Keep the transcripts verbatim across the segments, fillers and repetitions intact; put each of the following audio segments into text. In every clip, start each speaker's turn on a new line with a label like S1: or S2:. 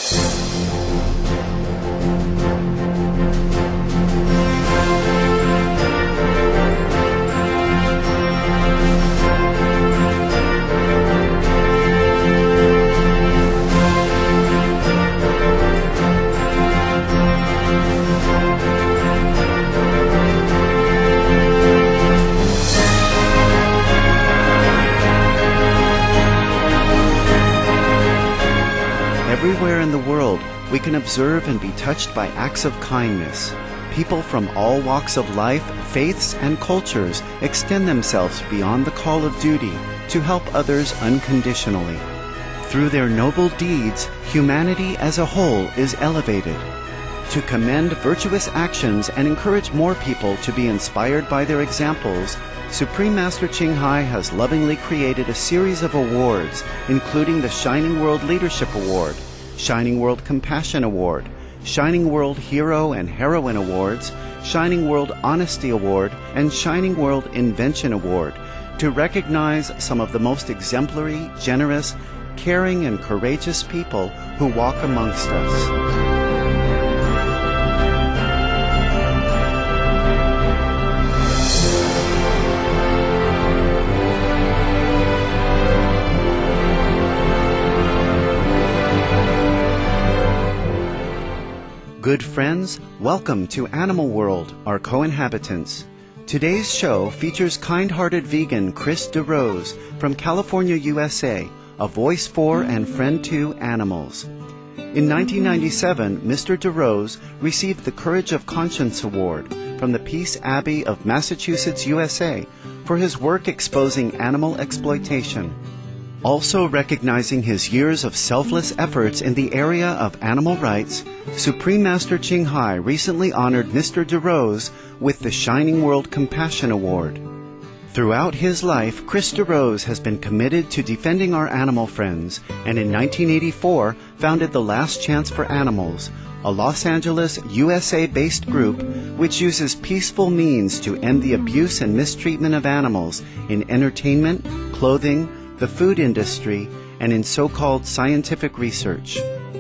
S1: Everywhere in the world, we can observe and be touched by acts of kindness. People from all walks of life, faiths, and cultures extend themselves beyond the call of duty to help others unconditionally. Through their noble deeds, humanity as a whole is elevated. To commend virtuous actions and encourage more people to be inspired by their examples, Supreme Master Ching Hai has lovingly created a series of awards, including the Shining World Leadership Award, Shining World Compassion Award, Shining World Hero and Heroine Awards, Shining World Honesty Award, and Shining World Invention Award, to recognize some of the most exemplary, generous, caring, and courageous people who walk amongst us. Good friends, welcome to Animal World, our co-inhabitants. Today's show features kind-hearted vegan Chris DeRose from California, U S A, a voice for and friend to animals. In nineteen ninety-seven, Mister DeRose received the Courage of Conscience Award from the Peace Abbey of Massachusetts, U S A, for his work exposing animal exploitation. Also recognizing his years of selfless efforts in the area of animal rights, Supreme Master Ching Hai recently honored Mister DeRose with the Shining World Compassion Award. Throughout his life, Chris DeRose has been committed to defending our animal friends, and in nineteen eighty-four founded the Last Chance for Animals, a Los Angeles, U S A-based group which uses peaceful means to end the abuse and mistreatment of animals in entertainment, clothing, the food industry, and in so-called scientific research.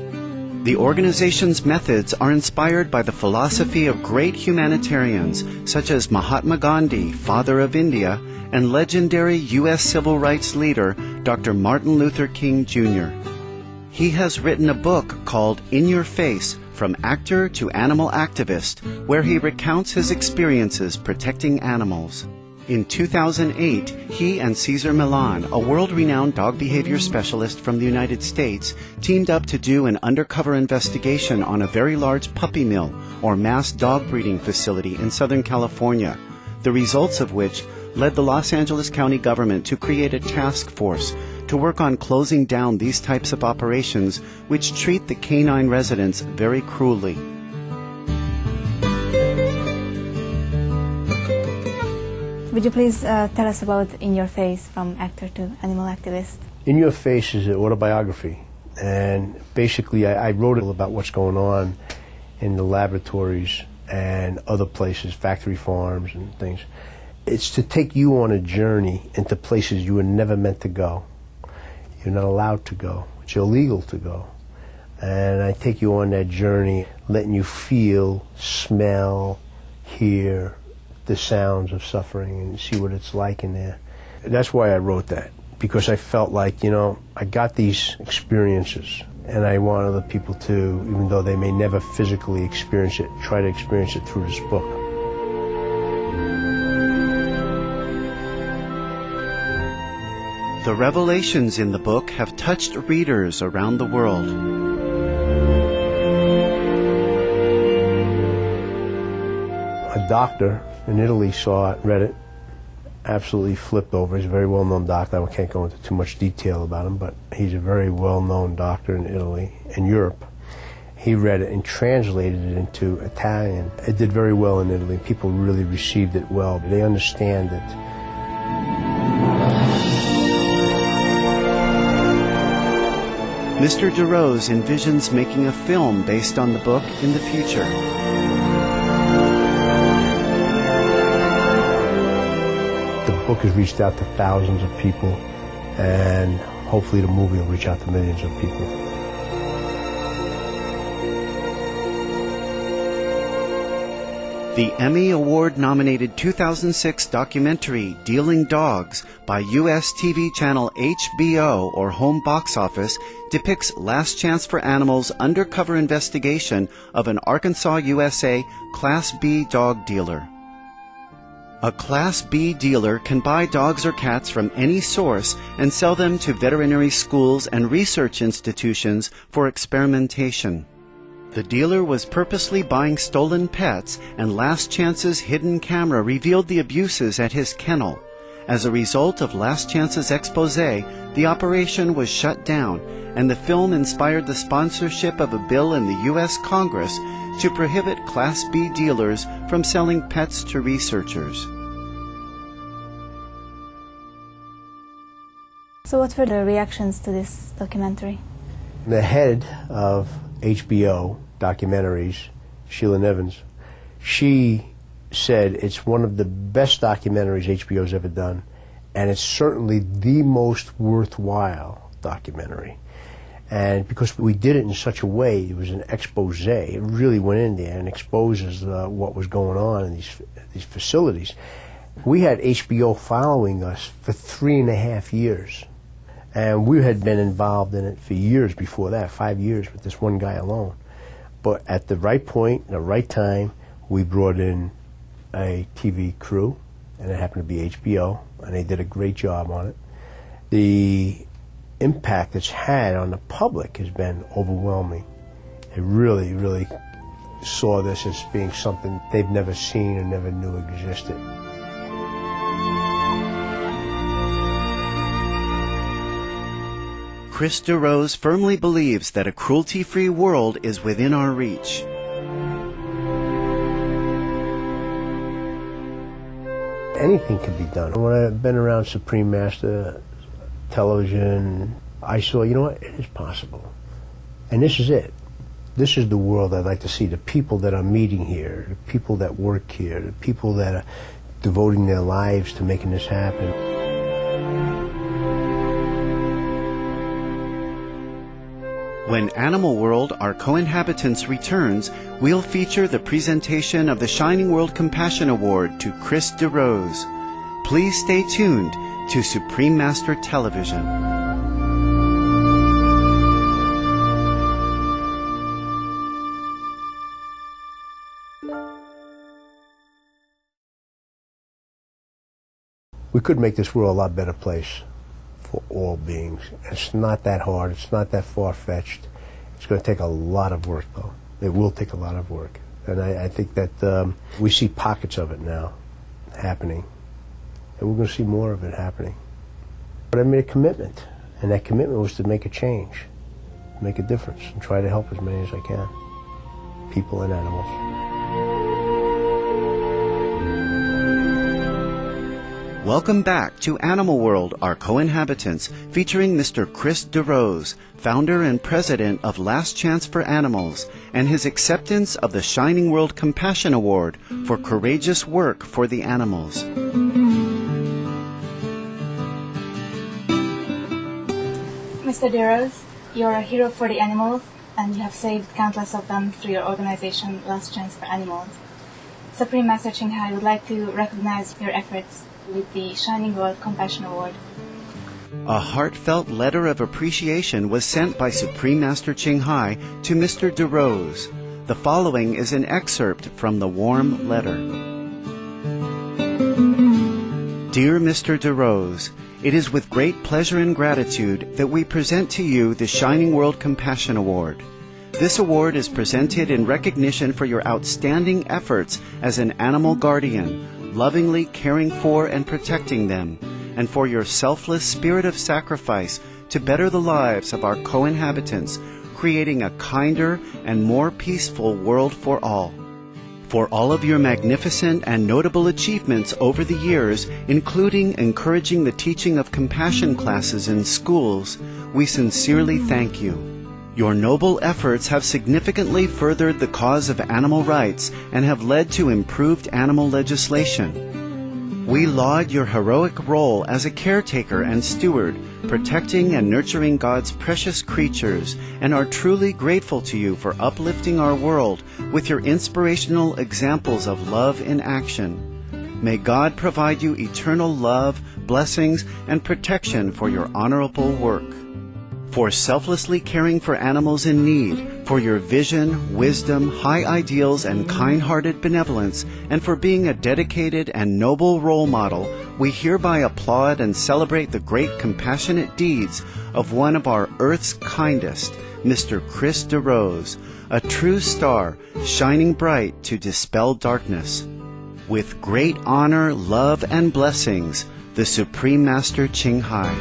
S1: The organization's methods are inspired by the philosophy of great humanitarians such as Mahatma Gandhi, Father of India, and legendary U S civil rights leader Doctor Martin Luther King Junior He has written a book called In Your Face, From Actor to Animal Activist, where he recounts his experiences protecting animals. In two thousand eight, he and Cesar Millan, a world-renowned dog behavior specialist from the United States, teamed up to do an undercover investigation on a very large puppy mill, or mass dog breeding facility in Southern California, the results of which led the Los Angeles County government to create a task force to work on closing down these types of operations which treat the canine residents very cruelly.
S2: Would you please uh, tell us about In Your Face, From Actor to Animal Activist?
S3: In Your Face is an autobiography, and basically I, I wrote it about what's going on in the laboratories and other places, factory farms and things. It's to take you on a journey into places you were never meant to go. You're not allowed to go. It's illegal to go. And I take you on that journey, letting you feel, smell, hear the sounds of suffering and see what it's like in there. That's why I wrote that, because I felt like, you know, I got these experiences and I want other people to, even though they may never physically experience it, try to experience it through this book.
S1: The revelations in the book have touched readers around the world.
S3: A doctor in Italy saw it, read it, absolutely flipped over. He's a very well-known doctor. I can't go into too much detail about him, but he's a very well-known doctor in Italy and Europe. He read it and translated it into Italian. It did very well in Italy. People really received it well. They understand it.
S1: Mister DeRose envisions making a film based on the book in the future.
S3: The book has reached out to thousands of people, and hopefully the movie will reach out to millions of people.
S1: The Emmy Award-nominated two thousand six documentary Dealing Dogs by U S T V channel H B O or Home Box Office depicts Last Chance for Animals' undercover investigation of an Arkansas, U S A Class B dog dealer. A Class B dealer can buy dogs or cats from any source and sell them to veterinary schools and research institutions for experimentation. The dealer was purposely buying stolen pets, and Last Chance's hidden camera revealed the abuses at his kennel. As a result of Last Chance's expose, the operation was shut down, and the film inspired the sponsorship of a bill in the U S Congress to prohibit Class B dealers from selling pets to researchers.
S2: So what were the reactions to this documentary?
S3: The head of H B O documentaries, Sheila Nevins, she said it's one of the best documentaries H B O's ever done, and it's certainly the most worthwhile documentary. And because we did it in such a way, it was an expose. It really went in there and exposes uh, what was going on in these these facilities. We had H B O following us for three and a half years. And we had been involved in it for years before that, five years with this one guy alone. But at the right point, the right time, we brought in a T V crew, and it happened to be H B O, and they did a great job on it. The impact it's had on the public has been overwhelming. They really, really saw this as being something they've never seen and never knew existed.
S1: Chris DeRose firmly believes that a cruelty-free world is within our reach.
S3: Anything can be done. When I've been around Supreme Master television, I saw, you know what, it is possible. And this is it. This is the world I'd like to see. The people that are meeting here, the people that work here, the people that are devoting their lives to making this happen.
S1: When Animal World, Our Co-Inhabitants returns, we'll feature the presentation of the Shining World Compassion Award to Chris DeRose. Please stay tuned to Supreme Master Television.
S3: We could make this world a lot better place for all beings. It's not that hard. It's not that far-fetched. It's going to take a lot of work, though. It will take a lot of work. And I, I think that um, we see pockets of it now happening. And we're going to see more of it happening. But I made a commitment, and that commitment was to make a change, make a difference, and try to help as many as I can, people and animals.
S1: Welcome back to Animal World, Our Co-Inhabitants, featuring Mister Chris DeRose, founder and president of Last Chance for Animals, and his acceptance of the Shining World Compassion Award for courageous work for the animals.
S2: Mister DeRose, you're a hero for the animals, and you have saved countless of them through your organization, Last Chance for Animals. Supreme Master Ching Hai would like to recognize your efforts with the Shining World Compassion Award.
S1: A heartfelt letter of appreciation was sent by Supreme Master Ching Hai to Mister DeRose. The following is an excerpt from the warm letter. Dear Mister DeRose, it is with great pleasure and gratitude that we present to you the Shining World Compassion Award. This award is presented in recognition for your outstanding efforts as an animal guardian, lovingly caring for and protecting them, and for your selfless spirit of sacrifice to better the lives of our co-inhabitants, creating a kinder and more peaceful world for all. For all of your magnificent and notable achievements over the years, including encouraging the teaching of compassion classes in schools, we sincerely thank you. Your noble efforts have significantly furthered the cause of animal rights and have led to improved animal legislation. We laud your heroic role as a caretaker and steward, protecting and nurturing God's precious creatures, and are truly grateful to you for uplifting our world with your inspirational examples of love in action. May God provide you eternal love, blessings, and protection for your honorable work. For selflessly caring for animals in need, for your vision, wisdom, high ideals, and kind-hearted benevolence, and for being a dedicated and noble role model, we hereby applaud and celebrate the great compassionate deeds of one of our Earth's kindest, Mister Chris DeRose, a true star, shining bright to dispel darkness. With great honor, love, and blessings, the Supreme Master Ching Hai.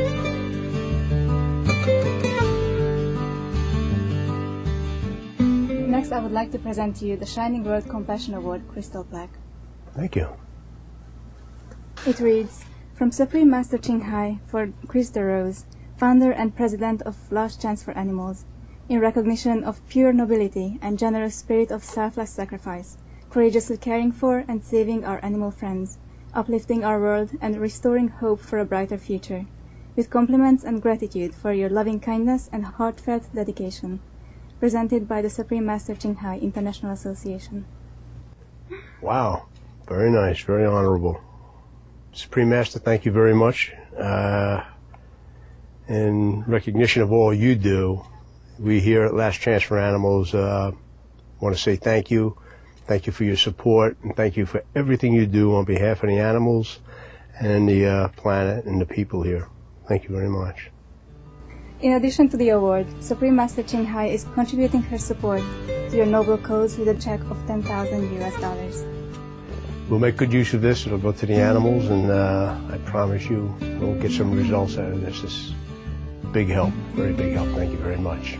S2: Next, I would like to present to you the Shining World Compassion Award Crystal Plaque.
S3: Thank you.
S2: It reads, from Supreme Master Ching Hai for Chris DeRose, founder and president of Last Chance for Animals, in recognition of pure nobility and generous spirit of selfless sacrifice, courageously caring for and saving our animal friends, uplifting our world and restoring hope for a brighter future, with compliments and gratitude for your loving kindness and heartfelt dedication. Presented by the Supreme Master Ching Hai International Association.
S3: Wow, very nice, very honorable. Supreme Master, thank you very much. Uh, in recognition of all you do, we here at Last Chance for Animals uh, want to say thank you. Thank you for your support, and thank you for everything you do on behalf of the animals and the uh, planet and the people here. Thank you very much.
S2: In addition to the award, Supreme Master Ching Hai is contributing her support to your noble cause with a check of ten thousand U S dollars.
S3: We'll make good use of this. It'll go to the animals, and uh, I promise you we'll get some results out of this. This is big help, very big help. Thank you very much.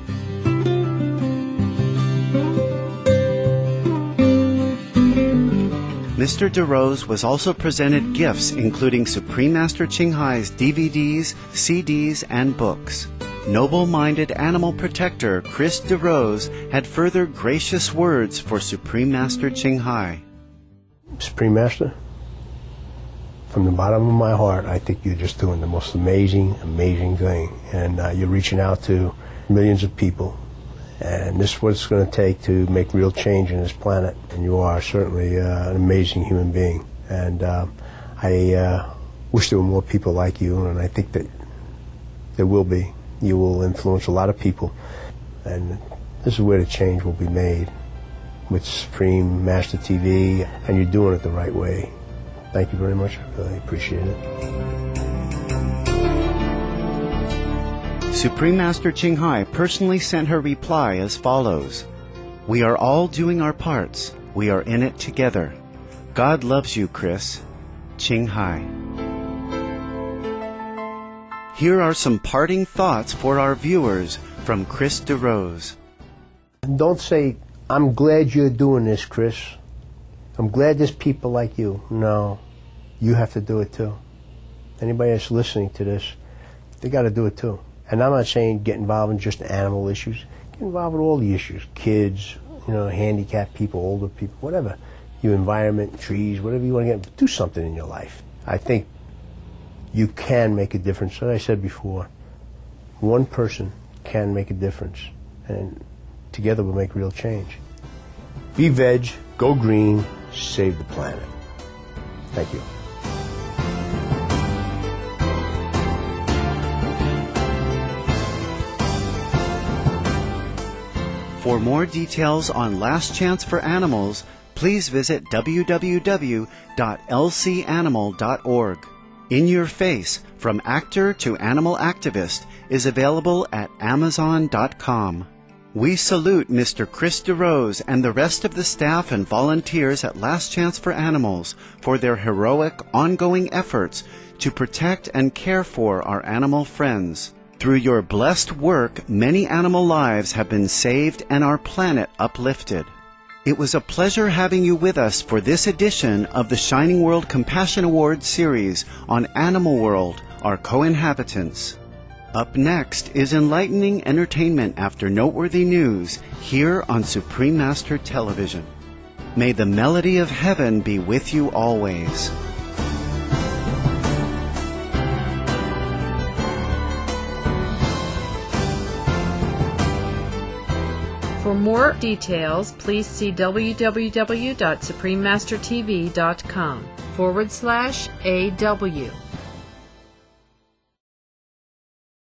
S1: Mister DeRose was also presented gifts including Supreme Master Ching Hai's D V Ds, C Ds, and books. Noble-minded animal protector Chris DeRose had further gracious words for Supreme Master Ching Hai.
S3: Supreme Master, from the bottom of my heart, I think you're just doing the most amazing, amazing thing. And uh, you're reaching out to millions of people. And this is what it's going to take to make real change in this planet. And you are certainly uh, an amazing human being. And uh, I uh, wish there were more people like you, and I think that there will be. You will influence a lot of people. And this is where the change will be made with Supreme Master T V, and you're doing it the right way. Thank you very much. I really appreciate it.
S1: Supreme Master Ching Hai personally sent her reply as follows. We are all doing our parts. We are in it together. God loves you, Chris. Ching Hai. Here are some parting thoughts for our viewers from Chris DeRose.
S3: Don't say, I'm glad you're doing this, Chris. I'm glad there's people like you. No, you have to do it too. Anybody that's listening to this, they got to do it too. And I'm not saying get involved in just animal issues. Get involved with all the issues. Kids, you know, handicapped people, older people, whatever. Your environment, trees, whatever you want to get. Do something in your life. I think you can make a difference. As I said before, one person can make a difference. And together we'll make real change. Be veg, go green, save the planet. Thank you.
S1: For more details on Last Chance for Animals, please visit w w w dot l c animal dot org. In Your Face, From Actor to Animal Activist, is available at amazon dot com. We salute Mister Chris DeRose and the rest of the staff and volunteers at Last Chance for Animals for their heroic, ongoing efforts to protect and care for our animal friends. Through your blessed work, many animal lives have been saved and our planet uplifted. It was a pleasure having you with us for this edition of the Shining World Compassion Award series on Animal World, Our Co-Inhabitants. Up next is enlightening entertainment after noteworthy news here on Supreme Master Television. May the melody of heaven be with you always.
S4: For more details, please see www.suprememastertv.com forward slash AW.